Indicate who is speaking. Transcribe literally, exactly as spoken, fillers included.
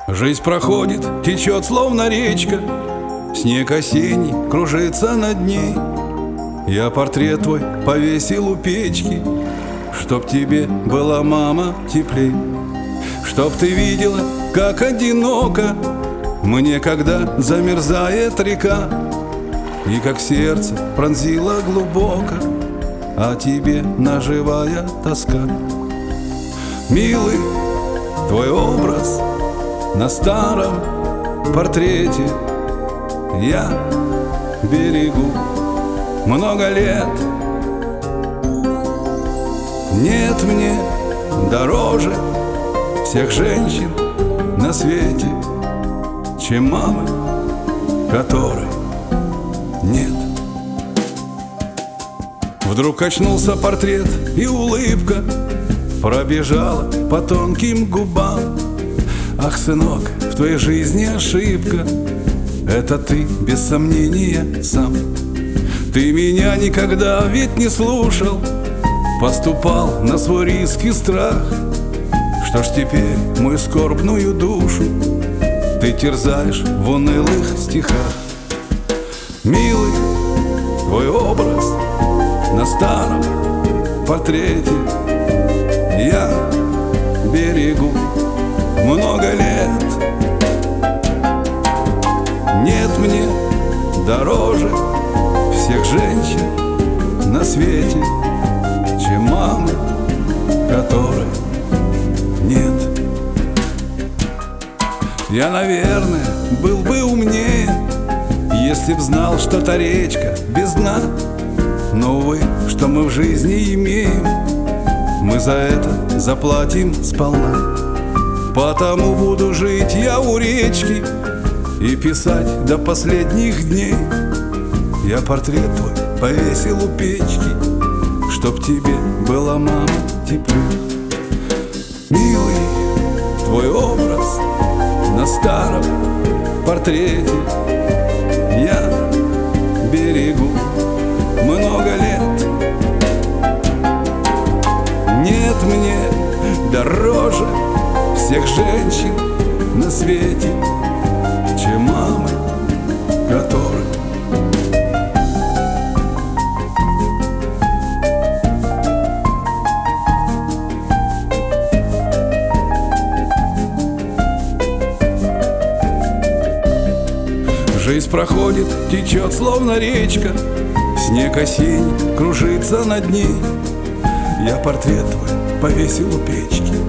Speaker 1: Жизнь проходит, течет, словно речка, снег осенний кружится над ней. Я портрет твой повесил у печки, чтоб тебе была, мама, теплей. Чтоб ты видела, как одиноко мне, когда замерзает река, и как сердце пронзило глубоко о тебе наживая тоска. Милый твой образ на старом портрете я берегу много лет. Нет мне дороже всех женщин на свете, чем мамы, которой нет. Вдруг очнулся портрет, и улыбка пробежала по тонким губам. Ах, сынок, в твоей жизни ошибка, это ты, без сомнения, сам. Ты меня никогда ведь не слушал, поступал на свой риск и страх. Что ж теперь мою скорбную душу ты терзаешь в унылых стихах? Милый твой образ на старом портрете я берегу много лет. Нет мне дороже всех женщин на свете, чем мамы, которой нет. Я, наверное, был бы умнее, если б знал, что та речка без дна. Но, увы, что мы в жизни имеем, мы за это заплатим сполна. Потому буду жить я у речки и писать до последних дней. Я портрет твой повесил у печки, чтоб тебе была, мама, теплей. Милый твой образ на старом портрете я берегу много лет. Нет мне дороже всех женщин на свете, чем мамы, которой жизнь проходит, течет, словно речка, снег осенний кружится над ней. Я портрет твой повесил у печки,